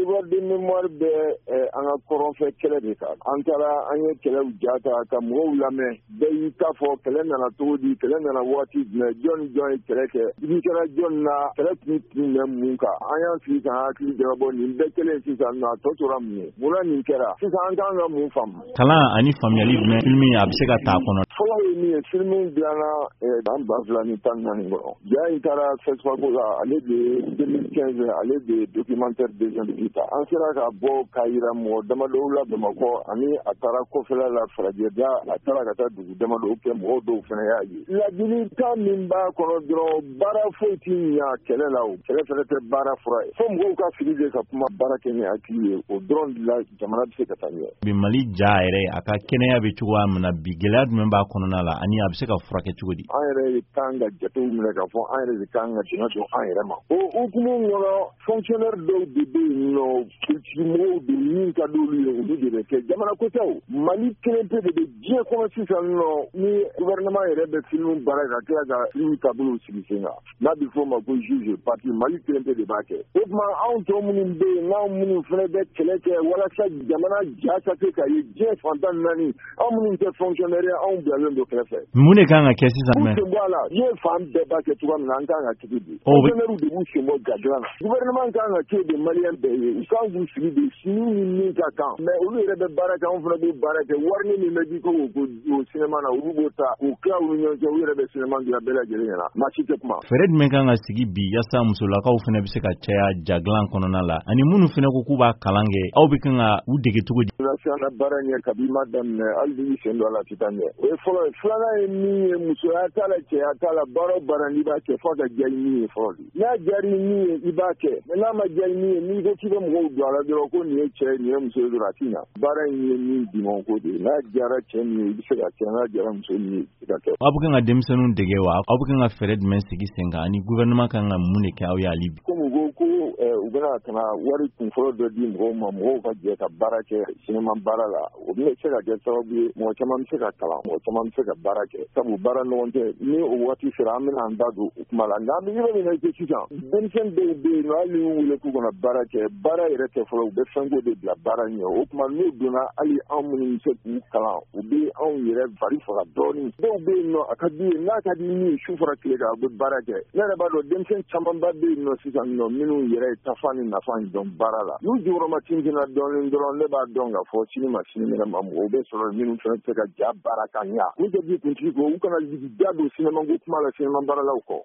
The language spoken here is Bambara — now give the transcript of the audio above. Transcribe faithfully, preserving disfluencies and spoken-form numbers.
devoir de mémoire bɛ an ka kɔrɔnfɛ kɛlɛ de kan an taara an ye kɛlɛw jata ka mɔgɔw lamɛn bɛɛ y'i ta fɔ kɛlɛ nana cogo di kɛlɛ nana waati jumɛn jɔn ni jɔn ye kɛlɛ kɛ dugu kɛra jɔn na kɛlɛ tun tun bɛ mun kan an y'an sigi kan hakili jabɔ nin bɛɛ kelen sisan nɔ a tɔ tora mun ye munna nin kɛra sisan an kan ka mun faamu kalan ani faamuyali jumɛn filimi a bɛ se ka taa kɔnɔ fɔlɔ ye min ye filimi dilanna dan ba fila ni tan naani kɔnɔ jaa in taara fɛsifago la ale de ye deux mille quinze ale de ye documentaire deuxième ta an sera ka bɔ ka yira mɔgɔ damadɔw la bamakɔ ani a taara kɔfɛla la farajɛda a taara ka taa dugu damadɔw kɛ mɔgɔw dɔw fana y'a ye ladilikan min b'a kɔnɔ dɔrɔn baara foyi t'i ɲɛ kɛlɛ la o kɛlɛ fana tɛ baara fura ye fo mɔgɔw ka fili de ka kuma baara kɛ ni hakili ye o dɔrɔn de la jamana bɛ se ka taa ɲɛ bi Mali ja yɛrɛ a ka kɛnɛya bɛ cogoya min na bi gɛlɛya jumɛn b'a kɔnɔna la ani a bɛ se ka furakɛ cogo di an yɛrɛ de kan ka jatew minɛ ka fɔ an yɛrɛ de kan ka dɛmɛ don an yɛrɛ ma o hukumu kɔnɔ fonctionnaire dɔw de bɛ yen nɔ politique mɔgɔw de min ka d'olu ye olu de bɛ kɛ jamana ko tɛ o Mali kelen pe de bɛ diɲɛ kɔnɔ sisan nɔ ni gouvernement yɛrɛ bɛ film baara ka tila ka film taabolo sigi sen kan n'a bɛ fɔ o ma ko juge parti Mali kelen pe de b'a kɛ o tuma anw tɔ minnu bɛ yen n'anw minnu fana bɛ kɛlɛ kɛ walasa jamana ja ka se ka ye diɲɛ fantan naani anw minnu tɛ fonctionnaire ye anw bilalen don kɛrɛfɛ mun de kan ka kɛ sisan mɛ sen bɔ a la diɲɛ fan bɛɛ b'a kɛ cogoya min na an kan ka tigi di fonctionnaire de b'u sen bɔ gadilan na gouvernement kan ka kɛ de maliyɛn bɛɛ ye u kan k'u sigi de sini ni min ka kan mɛ olu yɛrɛ bɛ baara kɛ anw fana bɛ baara kɛ wari min bɛ di ko o sinema na olu b'o ta k'u tila u ni ɲɔgɔn cɛ u yɛrɛ bɛ sinema dilan bɛɛ lajɛlen ɲɛna maa si tɛ kuma fɛɛrɛ jumɛn kan ka sigi bi yaasa musolakaw fana bɛ se ka caya jadilan kɔnɔna la ani minnu fana ko k'u b'a kalan kɛ aw bɛ kan ka u dege cogo di nation na baara ɲɛ kabi ma daminɛ hali n'i sen don a la a tɛ taa ɲɛ o ye fɔlɔ ye filanan ye min ye musoya t'a la cɛya t'a la baara o baara n'i b'a kɛ fo a ka diya i min ye fɔlɔ de n'a diyara i min ye i b'a kɛ mɛ n'a ma diya i min ye n'i ko k'i bɛ mɔgɔw don a la dɔrɔn ko nin ye cɛ nin ye muso ye dɔrɔn a tɛ ɲa baara in ye min dimanw ko de ye n'a diyara cɛ min ye i bɛ se ka kɛ n'a diyara muso min ye i bɛ se ka kɛ aw bɛ kan ka denmisɛnninw dege wa aw bɛ kan ka fɛɛrɛ jumɛn sigi sen kan ani gouvernement kan ka mun de kɛ aw ye hali bi komi u ko ko u bɛna ka na wari kunfɔlɔ dɔ di mɔgɔw ma mɔgɔw ka jɛ ka baara kɛ sinima baara la o bɛ se ka kɛ sababu ye mɔgɔ caman bɛ se ka kalan mɔgɔ caman bɛ se ka baara kɛ sabu baara ɲɔgɔn tɛ ni o waati sera an bɛna an da don o kuma la nka an bɛ yɔrɔ min na i ko sisan denmisɛn dɔw bɛ yen nɔ hali n'u wele k'u kana baara kɛ baara yɛrɛ tɛ fɔlɔ u bɛ fɛnko de bila baara ɲɛ o tuma n'u donna hali anw minnu bɛ se k'u kalan u bɛ anw yɛrɛ fari faga dɔɔnin dɔw bɛ yen nɔ a ka di ye n'a ka di min ye su fara tile kan u bɛ baara kɛ ne yɛrɛ b'a dɔn denmisɛn camanba bɛ yen nɔ sisan nɔ minnu yɛrɛ ye tafa ni nafa dɔn baara la n'u jɔyɔrɔma tintina dɔɔnin dɔrɔn ne b'a dɔn k'a fɔ sini ma sini minɛ ma mɔgɔw bɛ sɔrɔ minnu fana tɛ ka ja baara ka ɲa u tɛ di kuntigi kɔ u kana da don sinamako kuma la sinama baaralaw kɔ